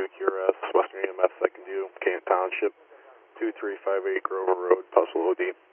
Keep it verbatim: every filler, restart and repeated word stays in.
Secure S, Western E M S, second due, Kent Township, two three five eight Grover Road, Puzzle O D.